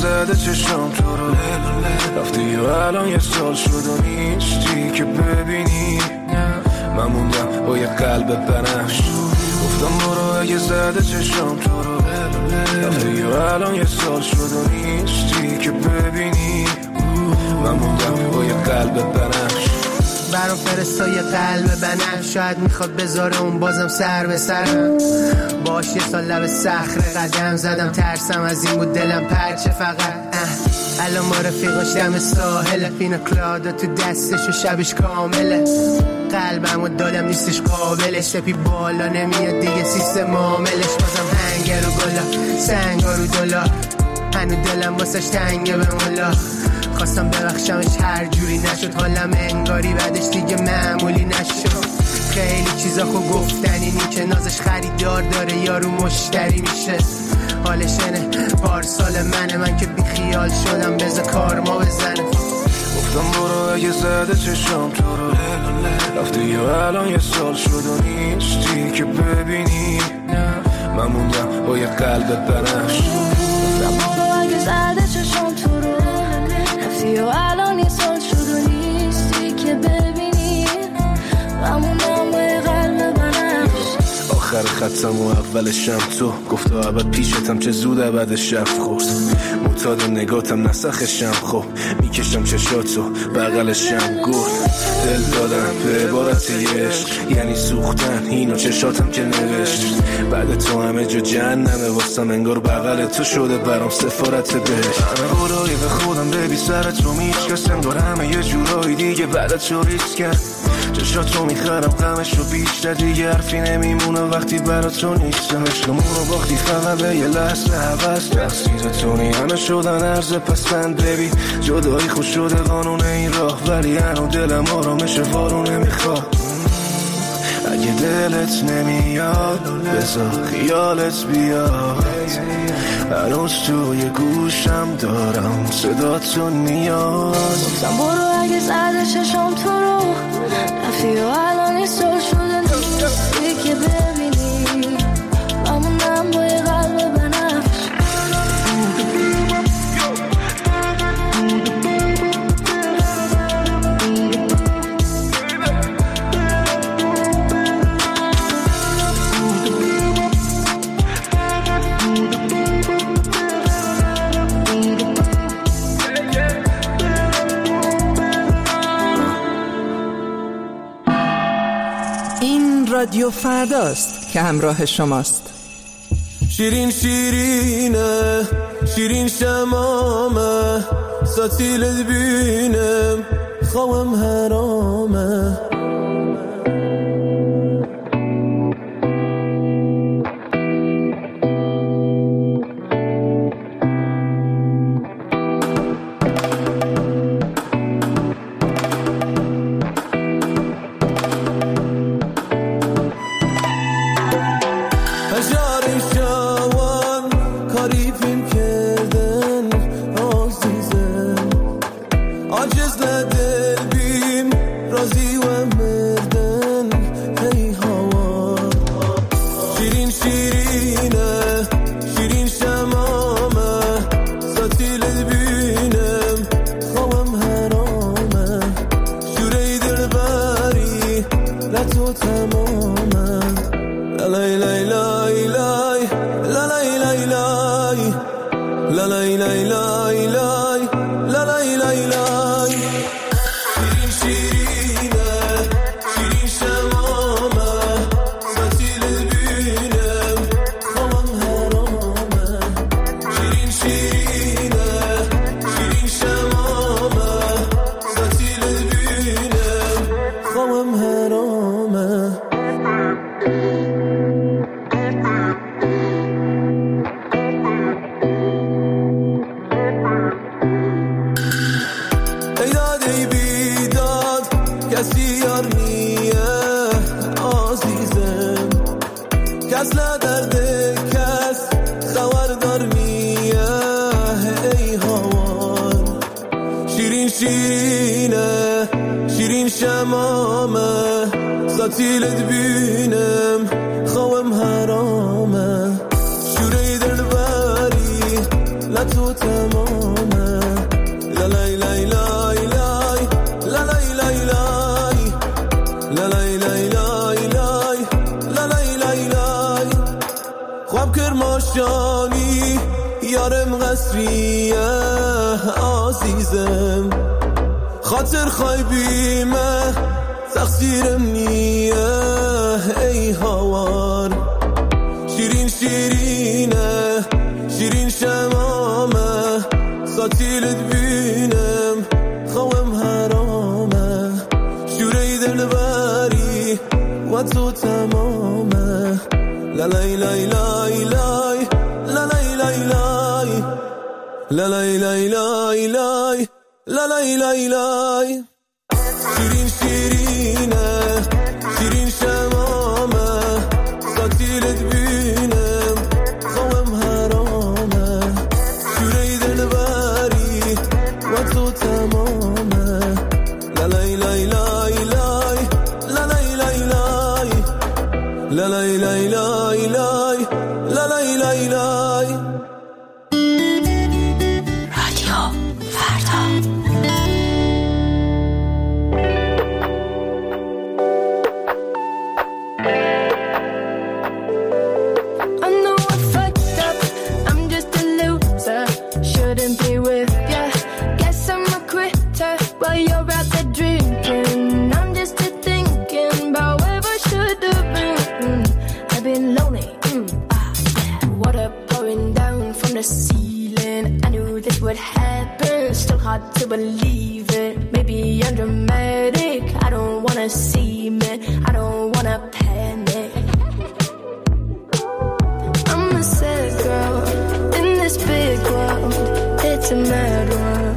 زده چشم تو رو رفتی و الان یه سال شد و نیستی که ببینی من موندم با یه قلب بنفش گفتم برو اگه زده چشم تو رو رفتی و الان یه سال شد و نیستی که ببینی من موندم با یه قلب بنفش برام فرستا یه قلب بنفش شاید میخواد بذاره اون بازم سر به سرم باش یه سال لب صخره قدم زدم ترسم از این بود دلم پرچه فقط الان ما رفیقاش دم ساحله پینا کلادا تو دستش و شبش کامله قلبمو دادم نیستش قابلش سپی بالا نمیاد دیگه سیستم معاملش بازم هنگر و گلا سنگا رو دلا هنو دلم واسش تنگه به مولا خواستم ببخشمش هر جوری نشد حالم انگاری بعدش دیگه معمولی نشد خیلی چیزا خو گفتنی نی که نازش خریدار داره یارو مشتری میشه حالش اینه پارسال من که بی خیال شدم بذار کار ما بزنه گفتم برو اگه زده چشم تو رو رفتی و الان یه سال شد و نیستی که ببینی من موندم با یه قلب بنفش گفتم برو اگه زده چشم تو رو رفتی و الان یه سال شد و نیستی که ببینی من موندم با یه قلب بنفش آخر خطم و اولشم تو گفت ابد پیشتم چه زود ابد شب خورد معتاد نگاتم نسخشم خب میکشم چشاتو بغلشم گفت دل دادم به عبارت عشق یعنی سوختن اینو چشاتم که نوشت بعد تو همه جا جهنمه واسم انگار بغل تو شده برام سفارت بهش همه قولایی به خودم ببی سرت رو میشکست انگار همه یه جورایی دیگه بعدت شو ریسک کرد چشات رو میخرم غمش رو بیشتر دیگه حرفی نمیمونه وقتی برا تو نیستم عشقمون رو باختی فقط به یه لحظه حوض تقصیر تونی همه شدن عرض پسند ببین جدایی خوش شده قانون این راه ولی هنو دلم آرامش وارو نمیخواد اگه دلت نمیاد بذار خیالت بیاد هنوز توی گوشم دارم صداتون میاد گفتم برو اگه زده چشم تو رو رفتی و الان یه سال شده نیستی که ببینی من موندم با یه قلب بنفش رادیو فرداست که همراه شماست. شیرین شیرینه شیرین شمامه ساتیلت بینم خوام حرامه ساتیلت بینم خوام حرامه شوره دل بری لطو تمام خواب کرماشانی یارم قصریه عزیزم خاطر خایبیمه تقصیرم نیه ای هوار شیرین شیرینه شیرین شمامه ساتیلت بینم خوام حرامه شوری دلبری و تو تمامه لالای لای لای لای لالای لای لای لالای لای لای لای لالای لای لای شیرین شیرینه شیرین شمامه ساتیلت بینم خوام حرامه شوری دلبری و تو تمامه لالای لای لای لای لالای لای لای لالای لای لای لای لالای لای لای Hard to believe it. Maybe I'm dramatic. I don't wanna see me. I don't wanna panic. I'm a sad girl in this big world. It's a mad world.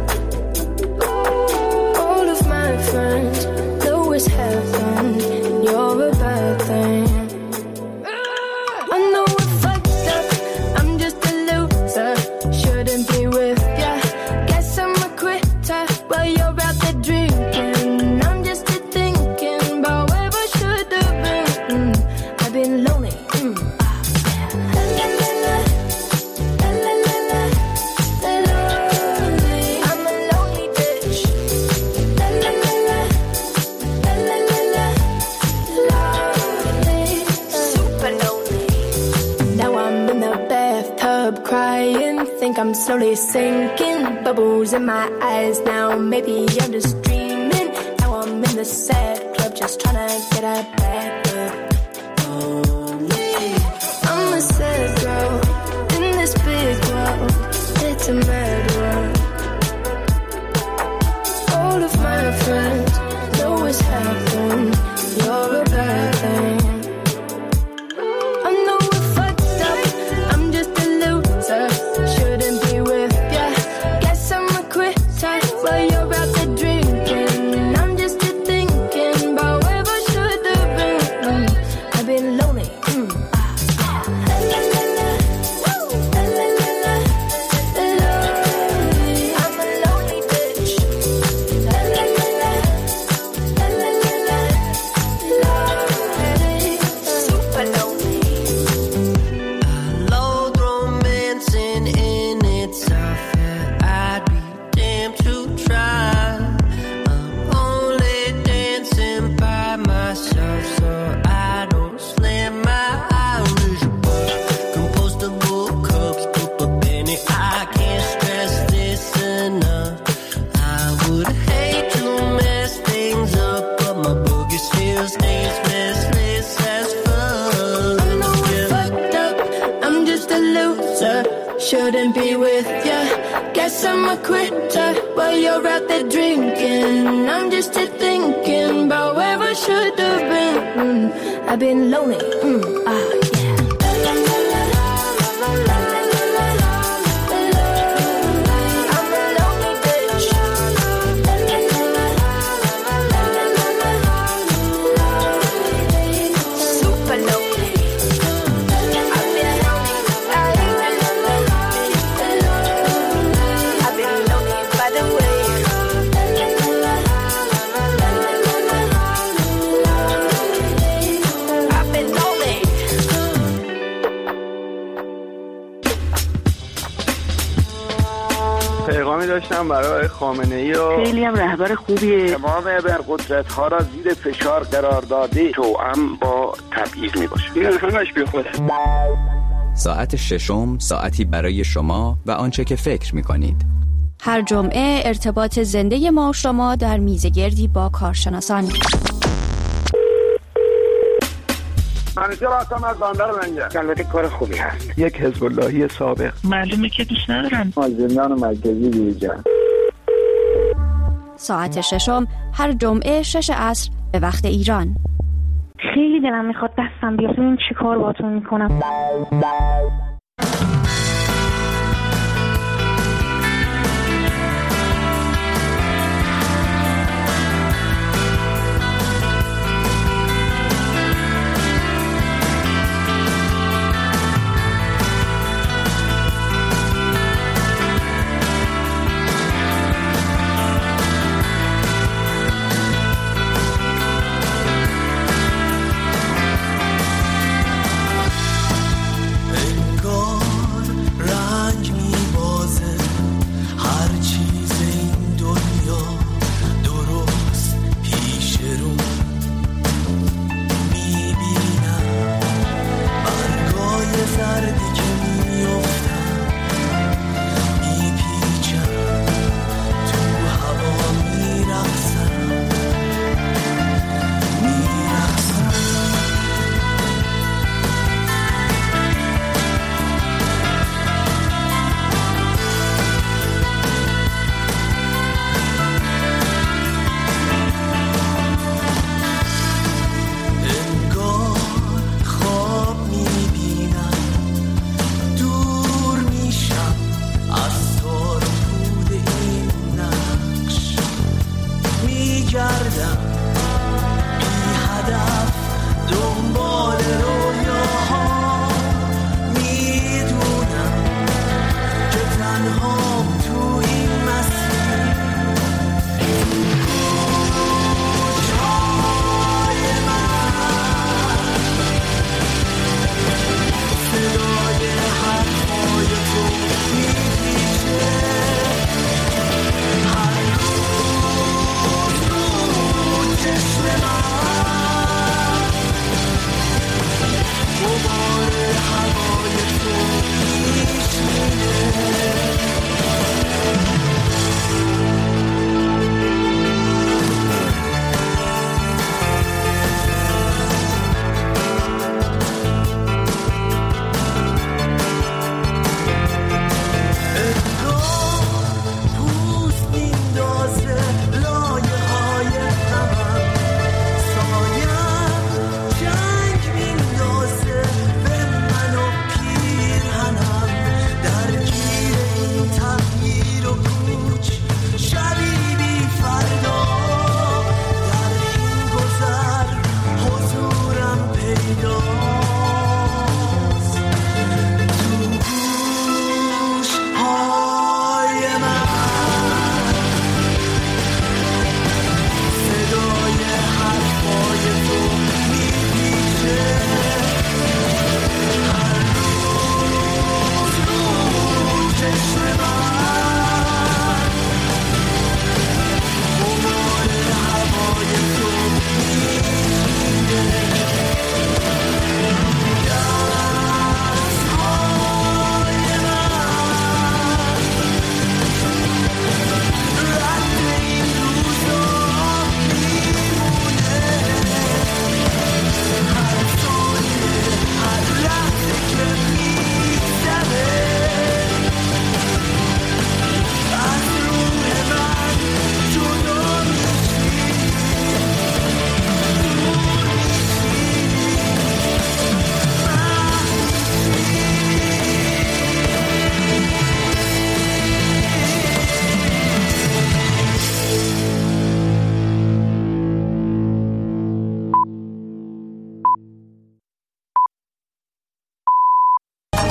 All of my friends know it's heaven. You're a bad thing. I know we're fucked up. I'm just a loser. Shouldn't be with ya. While you're out there drinking, I'm just thinking about where I should have been. I've been lonely. La la la la, la la la la, lonely. I'm a lonely bitch. La la la la, la la la la, lonely, super lonely. Now I'm in the bathtub crying, think I'm slowly sinking. Bubbles in my eyes now, maybe I'm just dreaming. Now I'm in the sad club, just trying to get a back up. I'm a sad girl in this big world. It's a mad world. All of my friends know it's happened. You're a bad thing. I know we're fucked up. I'm just a loser. Shouldn't be with ya. While you're out there drinking, I'm just thinking about where I should have been. I've been lonely. La la la la, la la la la, lonely. I'm a lonely bitch. La la la la, la la la la, lonely, super lonely. I loathe romancing in itself. I'd be damn to try. I'm only dancing by myself, so I don't slam my eyes. Compostable cups, put a penny. I can't stress this enough. I would hate to mess things up, but my boogie still stays restless as fuck. I know we're fucked up. I'm just a loser. Shouldn't be with ya. Guess I'm a quitter while you're out there drinking. I'm just thinking about where I should have been. I've been lonely. Yeah. La, la, la, la, la, la, la, la, la, lonely. I'm a lonely bitch. La, la, la, la, la, la, la, la, lonely. Super lonely. I've been lonely. I've been lonely by the way. I've been lonely. پیغامی داشتم برای خامنه‌ای و خیلی هم رهبر خوبیه. تمام ابرقدرت‌ها را زیر فشار قرار داده، توأم با تبعیض می‌باشه. این همش بی خوده. ساعت ششم ساعتی برای شما و آنچه که فکر می‌کنید. هر جمعه ارتباط زنده ما و شما در میزگردی با کارشناسان. منیجر هستم از بندر منگه. البته کار خوبی هست. یک حزب اللهی سابق. معلومه که دوست ندارم. از زندان مرکزی بیرون. ساعت ششم هر جمعه 6 عصر به وقت ایران. خیلی دلم میخواد دستم بیاد، این چی کار باتون میکنم.